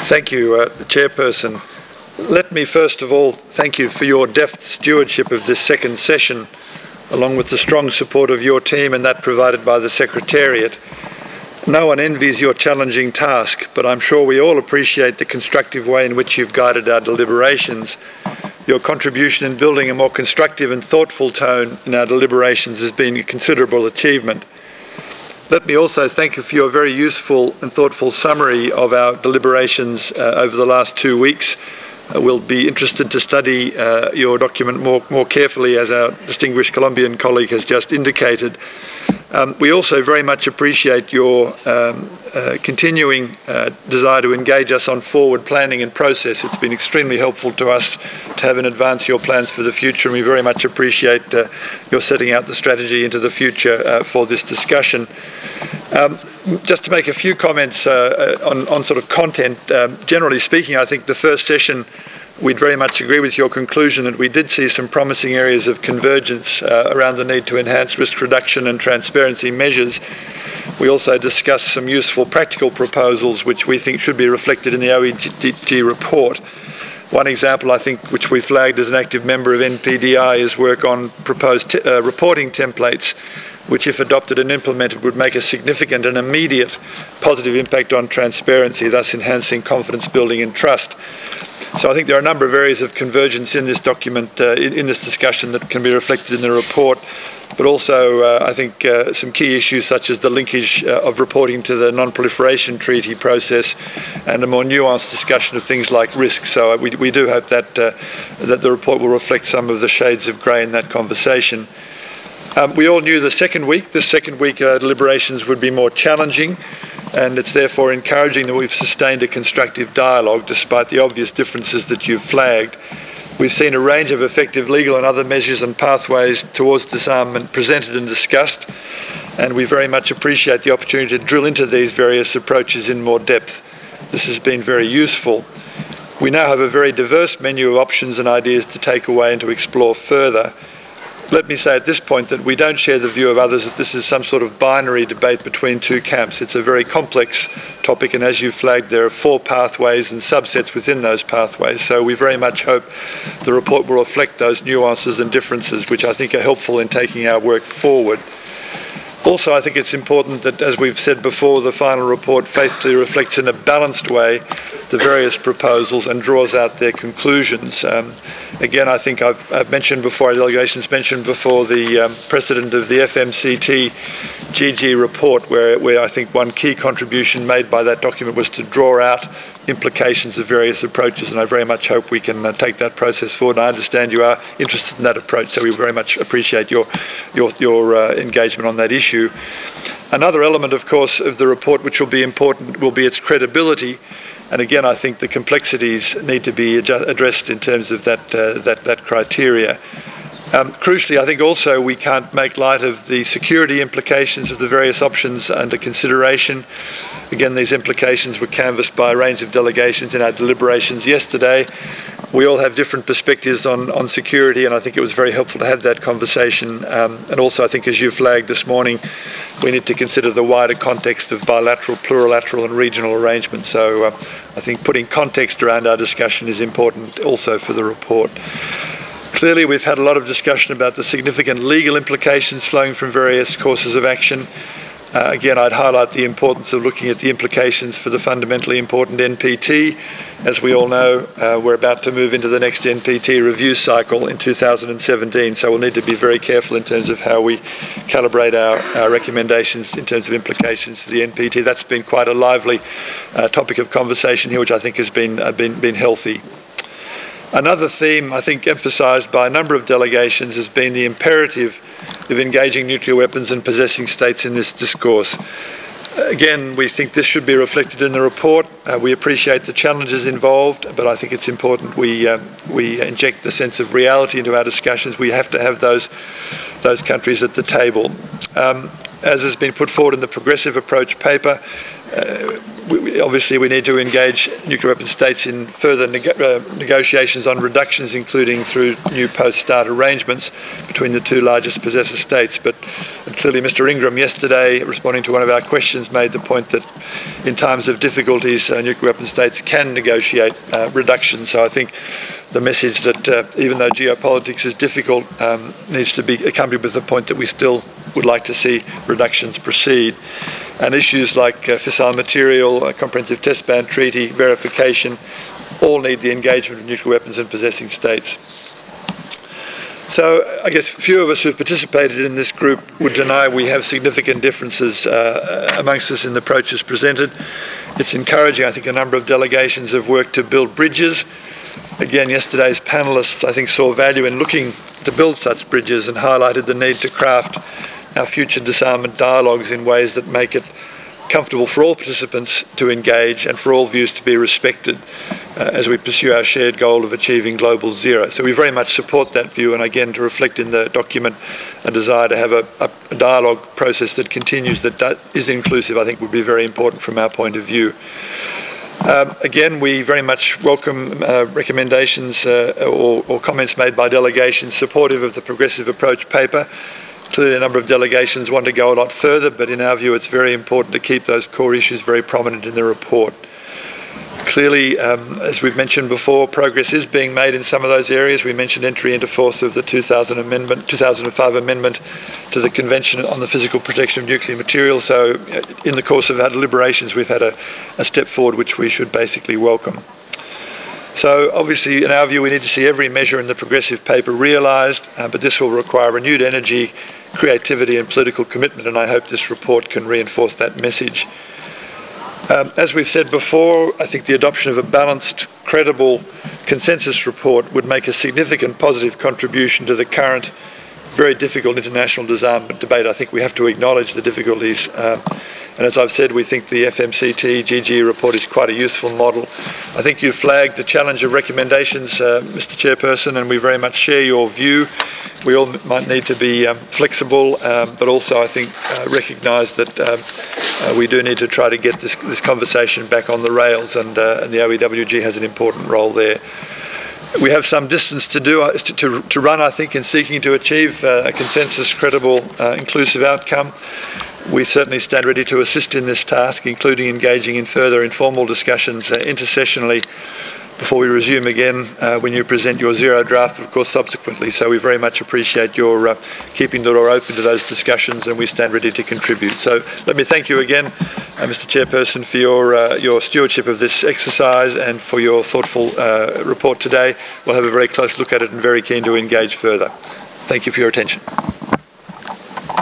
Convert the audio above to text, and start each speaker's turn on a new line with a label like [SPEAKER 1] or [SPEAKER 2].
[SPEAKER 1] Thank you, Chairperson. Let me first of all thank you for your deft stewardship of this second session, along with the strong support of your team and that provided by the Secretariat. No one envies your challenging task, but I'm sure we all appreciate the constructive way in which you've guided our deliberations. Your contribution in building a more constructive and thoughtful tone in our deliberations has been a considerable achievement. Let me also thank you for your very useful and thoughtful summary of our deliberations over the last 2 weeks. We'll be interested to study your document more carefully, as our distinguished Colombian colleague has just indicated. We also very much appreciate your continuing desire to engage us on forward planning and process. It's been extremely helpful to us to have in advance your plans for the future, and we very much appreciate your setting out the strategy into the future for this discussion. Just to make a few comments on sort of content, generally speaking, I think the first session we'd very much agree with your conclusion that we did see some promising areas of convergence around the need to enhance risk reduction and transparency measures. We also discussed some useful practical proposals which we think should be reflected in the OEG report. One example, I think, which we flagged as an active member of NPDI is work on proposed reporting templates, which, if adopted and implemented, would make a significant and immediate positive impact on transparency, thus enhancing confidence building and trust. So I think there are a number of areas of convergence in this document, in this discussion, that can be reflected in the report, but also I think some key issues such as the linkage of reporting to the Non-Proliferation Treaty process and a more nuanced discussion of things like risk. So we do hope that the report will reflect some of the shades of grey in that conversation. We all knew the second week deliberations would be more challenging, and it's therefore encouraging that we've sustained a constructive dialogue despite the obvious differences that you've flagged. We've seen a range of effective legal and other measures and pathways towards disarmament presented and discussed, and we very much appreciate the opportunity to drill into these various approaches in more depth. This has been very useful. We now have a very diverse menu of options and ideas to take away and to explore further. Let me say at this point that we don't share the view of others that this is some sort of binary debate between two camps. It's a very complex topic, and as you flagged, there are 4 pathways and subsets within those pathways. So we very much hope the report will reflect those nuances and differences, which I think are helpful in taking our work forward. Also, I think it's important that, as we've said before, the final report faithfully reflects in a balanced way the various proposals and draws out their conclusions. Again, I think I've mentioned before, our delegations mentioned before, the precedent of the FMCT GG report, where I think one key contribution made by that document was to draw out implications of various approaches, and I very much hope we can take that process forward. I understand you are interested in that approach, so we very much appreciate your engagement on that issue. Another element, of course, of the report which will be important will be its credibility, and again I think the complexities need to be addressed in terms of that criteria. Crucially, I think also we can't make light of the security implications of the various options under consideration. Again, these implications were canvassed by a range of delegations in our deliberations yesterday. We all have different perspectives on security, and I think it was very helpful to have that conversation. And also, I think, as you flagged this morning, we need to consider the wider context of bilateral, plurilateral and regional arrangements. So I think putting context around our discussion is important also for the report. Clearly, we've had a lot of discussion about the significant legal implications flowing from various courses of action. Again, I'd highlight the importance of looking at the implications for the fundamentally important NPT. As we all know, we're about to move into the next NPT review cycle in 2017, so we'll need to be very careful in terms of how we calibrate our recommendations in terms of implications to the NPT. That's been quite a lively topic of conversation here, which I think has been healthy. Another theme, I think, emphasised by a number of delegations has been the imperative of engaging nuclear weapons and possessing states in this discourse. Again, we think this should be reflected in the report. We appreciate the challenges involved, but I think it's important we inject the sense of reality into our discussions. We have to have those those countries at the table. As has been put forward in the Progressive Approach paper, obviously we need to engage nuclear weapon states in further negotiations on reductions, including through new post-START arrangements between the two largest possessor states. But clearly Mr. Ingram yesterday, responding to one of our questions, made the point that in times of difficulties, nuclear weapon states can negotiate reductions. So I think the message that even though geopolitics is difficult, needs to be accompanied with the point that we still would like to see reductions proceed. And issues like fissile material, comprehensive test ban treaty, verification, all need the engagement of nuclear weapons and possessing states. So I guess few of us who've participated in this group would deny we have significant differences amongst us in the approaches presented. It's encouraging. I think a number of delegations have worked to build bridges. Again, yesterday's panellists, I think, saw value in looking to build such bridges and highlighted the need to craft our future disarmament dialogues in ways that make it comfortable for all participants to engage and for all views to be respected as we pursue our shared goal of achieving global zero. So we very much support that view, and again, to reflect in the document a desire to have a dialogue process that continues, that is inclusive, I think would be very important from our point of view. Again, we very much welcome recommendations or comments made by delegations supportive of the Progressive Approach paper. Clearly a number of delegations want to go a lot further, but in our view it's very important to keep those core issues very prominent in the report. Clearly, as we've mentioned before, progress is being made in some of those areas. We mentioned entry into force of the 2005 amendment to the Convention on the Physical Protection of Nuclear Materials. So in the course of our deliberations, we've had a step forward which we should basically welcome. So obviously, in our view, we need to see every measure in the Progressive paper realised, but this will require renewed energy, creativity and political commitment, and I hope this report can reinforce that message. As we've said before, I think the adoption of a balanced, credible consensus report would make a significant positive contribution to the current very difficult international disarmament debate. I think we have to acknowledge the difficulties. And as I've said, we think the FMCT GG report is quite a useful model. I think you flagged the challenge of recommendations, Mr. Chairperson, and we very much share your view. We all might need to be flexible, but also I think recognise that we do need to try to get this conversation back on the rails, and the OEWG has an important role there. We have some distance to run, I think, in seeking to achieve a consensus, credible, inclusive outcome. We certainly stand ready to assist in this task, including engaging in further informal discussions intersessionally before we resume again when you present your zero draft, of course, subsequently. So we very much appreciate your keeping the door open to those discussions, and we stand ready to contribute. So let me thank you again, Mr. Chairperson, for your stewardship of this exercise and for your thoughtful report today. We'll have a very close look at it and very keen to engage further. Thank you for your attention.